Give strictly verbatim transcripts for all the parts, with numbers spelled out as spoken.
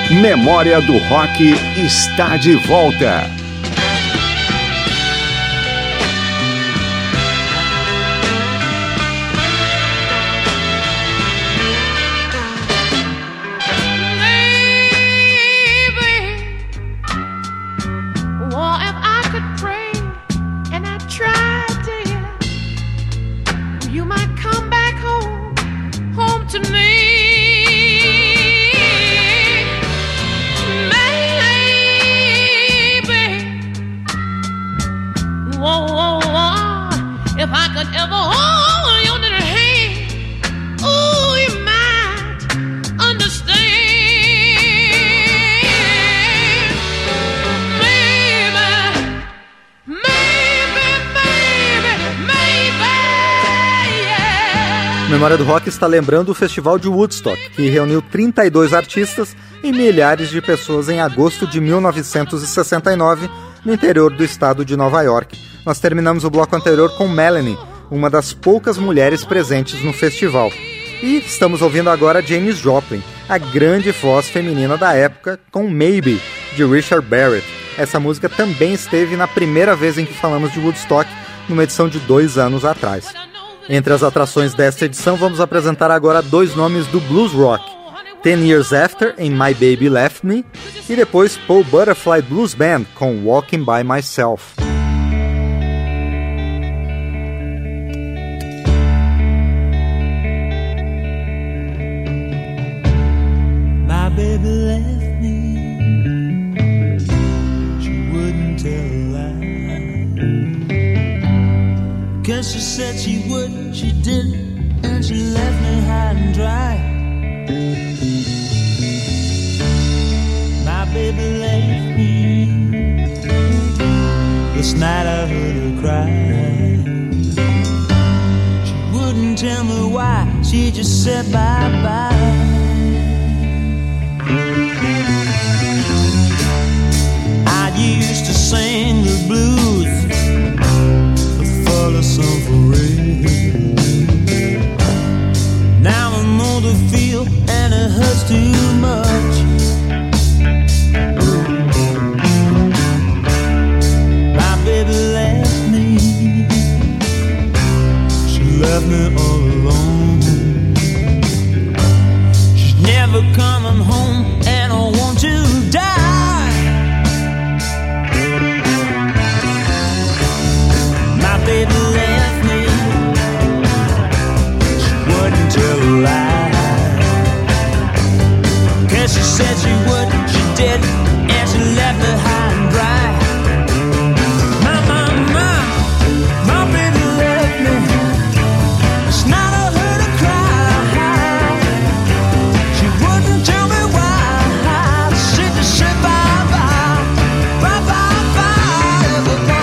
Memória do Rock está de volta. Memória do Rock está lembrando o Festival de Woodstock, que reuniu trinta e dois artistas e milhares de pessoas em agosto de mil novecentos e sessenta e nove, no interior do estado de Nova York. Nós terminamos o bloco anterior com Melanie, uma das poucas mulheres presentes no festival. E estamos ouvindo agora Janis Joplin, a grande voz feminina da época, com Maybe, de Richard Barrett. Essa música também esteve na primeira vez em que falamos de Woodstock, numa edição de dois anos atrás. Entre as atrações desta edição, vamos apresentar agora dois nomes do blues rock. Ten Years After, em My Baby Left Me, e depois Paul Butterfly Blues Band, com Walking By Myself. My baby left me, she wouldn't tell a lie. Guess she said she would, she didn't, and she left me high and dry. My baby left me, this night I heard her cry. She wouldn't tell me why, she just said bye-bye. I used to sing the blues a song for real. Now I know the feel and it hurts too much. My baby left me, she left me all alone. She's never coming home and I want to die. Baby left me, she wouldn't tell a lie. Guess she said she would, she did, and she left her high and dry. My, my, my, my baby left me, it's not a her to cry. She wouldn't tell me why, she just said bye-bye, bye-bye, bye-bye.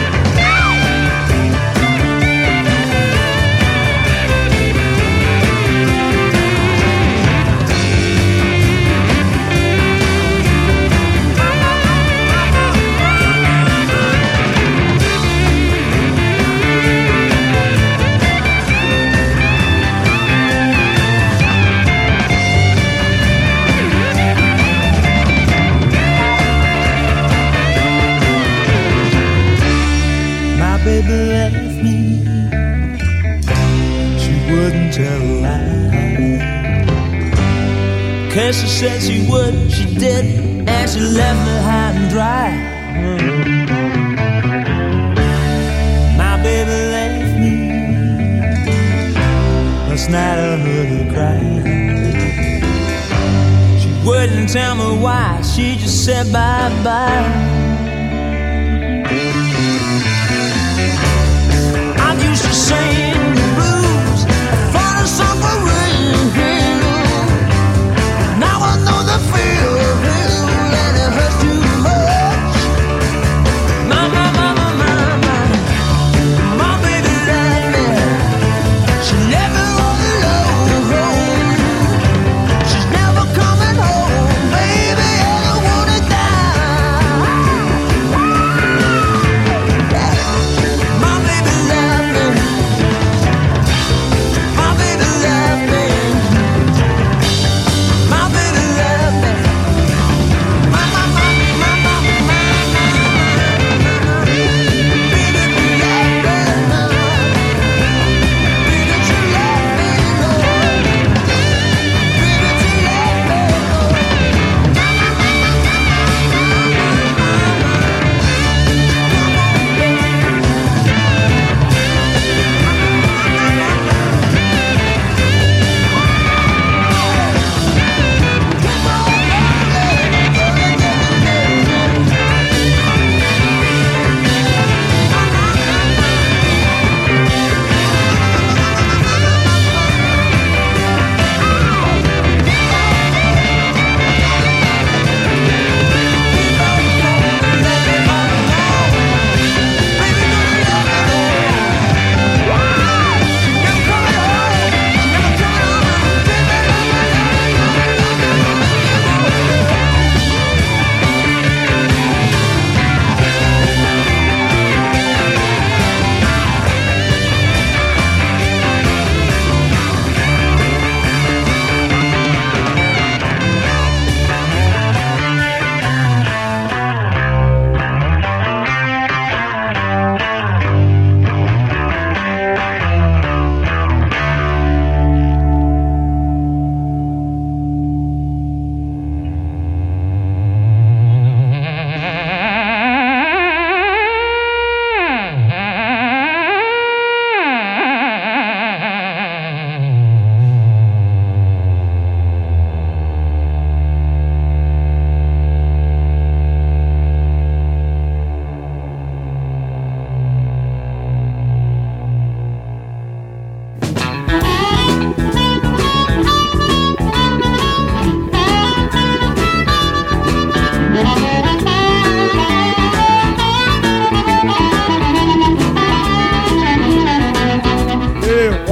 Baby left me, she wouldn't tell a lie. Cause she said she would, she did, and she left me high and dry. My baby left me, last night I heard her cry. She wouldn't tell me why, she just said bye-bye. Used to sing the blues for the suffering. Now I know the feeling and it hurts too much. My, my, my, my, my, my, my baby left me. She left me all alone. She's never coming home, baby, I don't wanna die.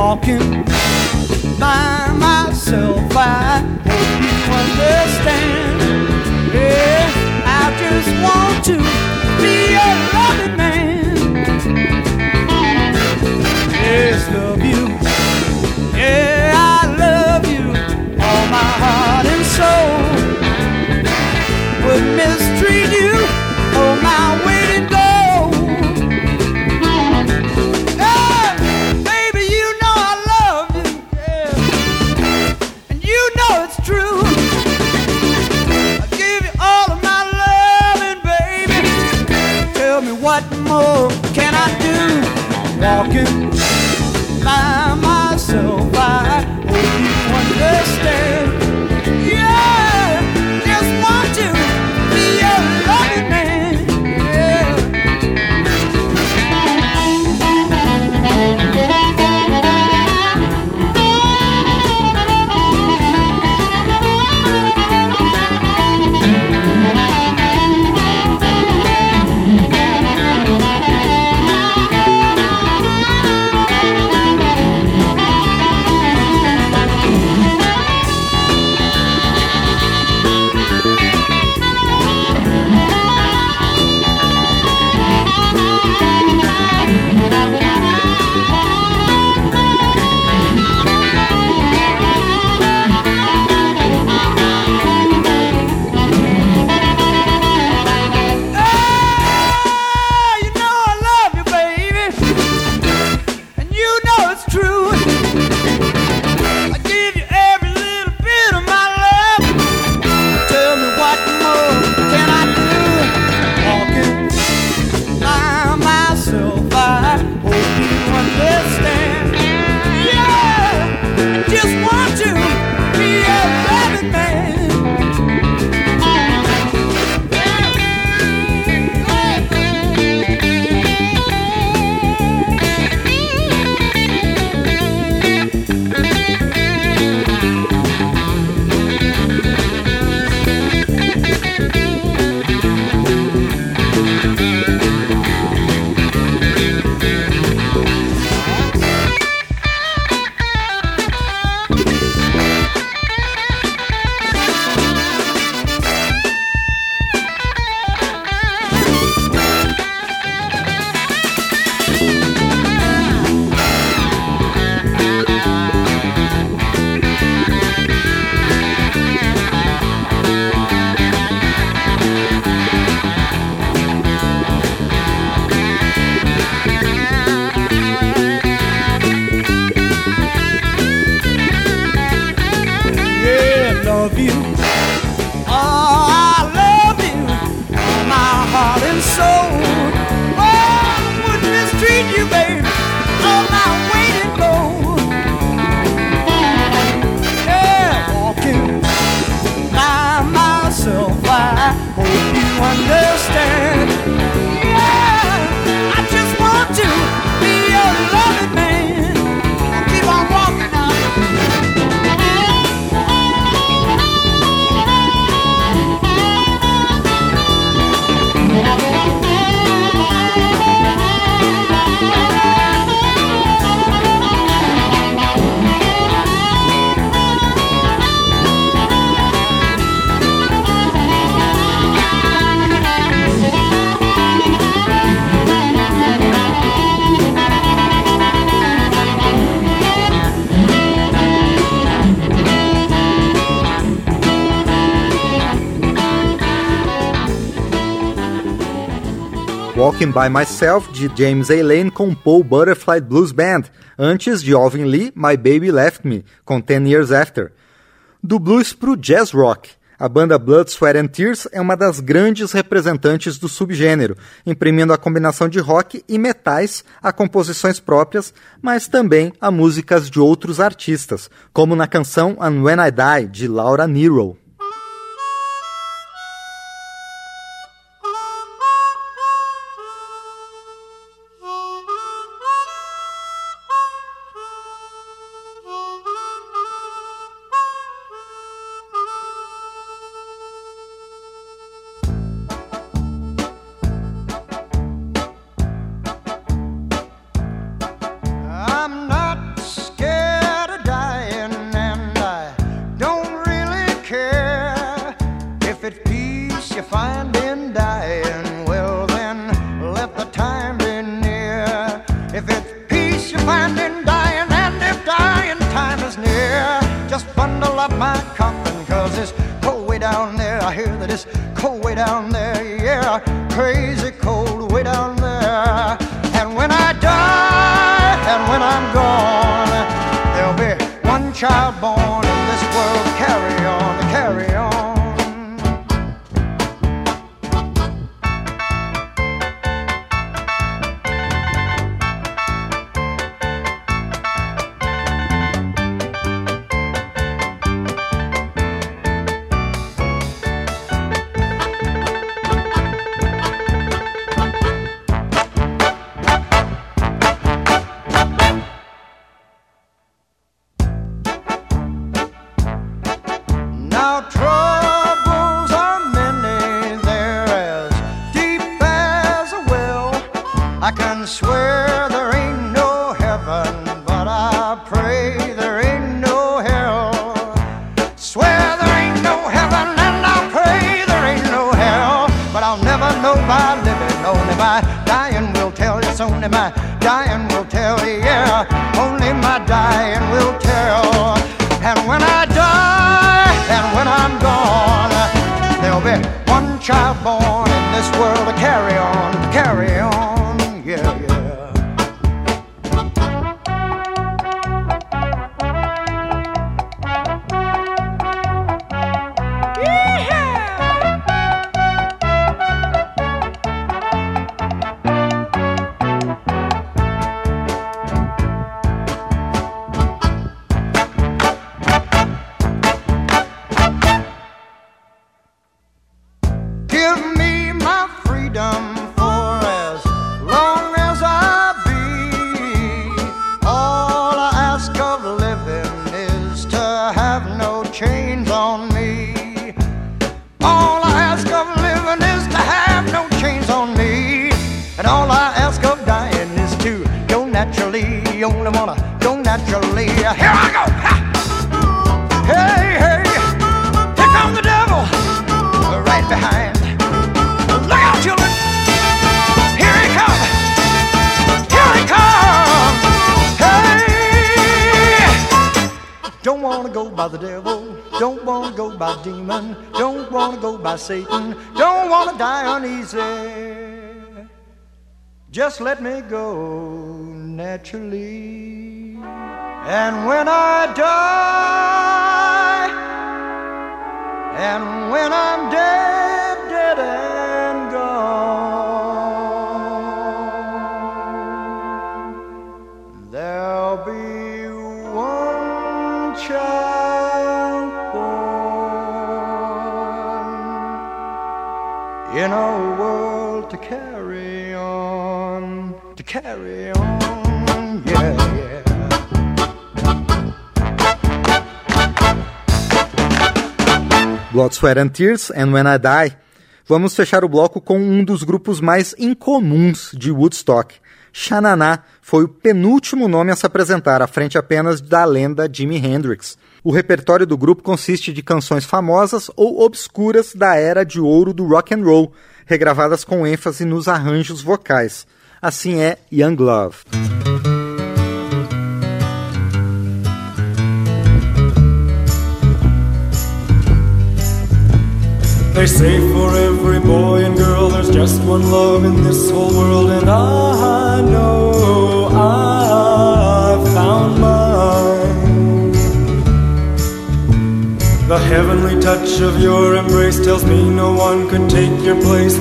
walking by myself. I hope you understand. Yeah, I just want to be a loving man. Yes, love you. Yeah, I love you, all my heart and soul. Would mistreat you, oh my way to go. Hey, baby, you know I love you, yeah, and you know it's true. I give you all of my loving, baby. Tell me what more can I do? Walking by myself, I hope you understand. Yeah, just want to be a loving man. Yeah. Walking by Myself, de James A. Lane, com Paul Butterfly Blues Band, antes de Alvin Lee, My Baby Left Me, com Ten Years After. Do blues pro jazz rock, a banda Blood, Sweat and Tears é uma das grandes representantes do subgênero, imprimindo a combinação de rock e metais a composições próprias, mas também a músicas de outros artistas, como na canção And When I Die, de Laura Nyro. I'm not child born in this world. Carry on, carry on. Now troubles are many, they're as deep as a well. I can swear there ain't no heaven, but I pray there ain't no hell. Swear there ain't no heaven and I pray there ain't no hell. But I'll never know by living, only my dying will tell. It's only my dying will tell, yeah. Only my dying will tell. And when I die, and when I'm gone, there'll be one child born in this world to carry on, to carry on, yeah, yeah. Give me my freedom for as long as I be. All I ask of living is to have no chains on me. All I ask of living is to have no chains on me. And all I ask of dying is to go naturally. You only wanna go naturally. Here I go! Ha! Hey, hey! Here comes the devil! Right behind. Look out, children! Here he comes! Here he comes! Hey! Don't wanna go by the devil. Don't wanna go by demon. Don't wanna go by Satan. Don't wanna die uneasy. Just let me go naturally. And when I die, and when I'm dead, dead and gone, there'll be one child born in a world to carry on, to carry on, yeah, yeah. Blood, Sweat and Tears and When I Die. Vamos fechar o bloco com um dos grupos mais incomuns de Woodstock. Xananá foi o penúltimo nome a se apresentar, à frente apenas da lenda Jimi Hendrix. O repertório do grupo consiste de canções famosas ou obscuras da era de ouro do rock and roll, regravadas com ênfase nos arranjos vocais. Assim é Young Love. They say for every boy and girl there's just one love in this whole world, and I know I've found mine. The heavenly touch of your embrace tells me no one could take your place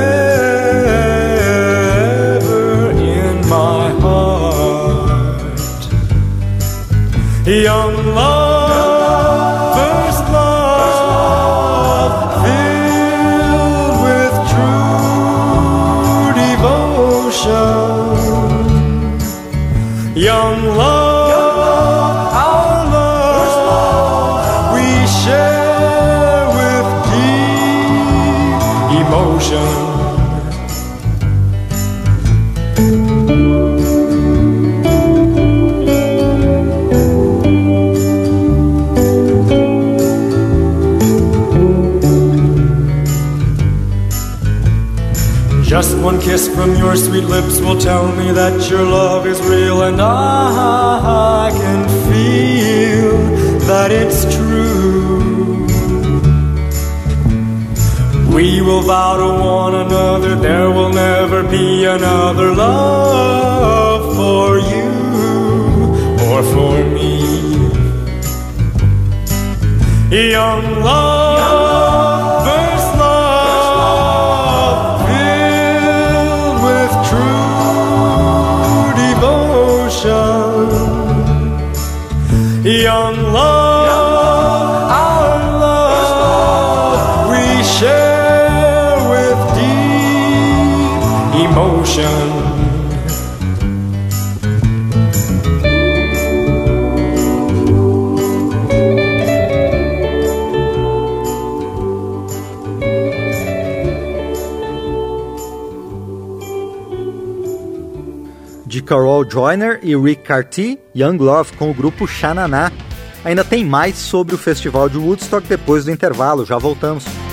ever in my heart. Young love, first love, filled with true devotion. Young love, our love, we share with deep emotion. Just one kiss from your sweet lips will tell me that your love is real, and I can feel that it's true. We will vow to one another there will never be another love for you or for me. Young love, first love, filled with true devotion. Young love, our love, we share with deep emotion. De Carol Joyner e Rick Carty, Young Love com o grupo Xananá. Ainda tem mais sobre o Festival de Woodstock depois do intervalo, já voltamos.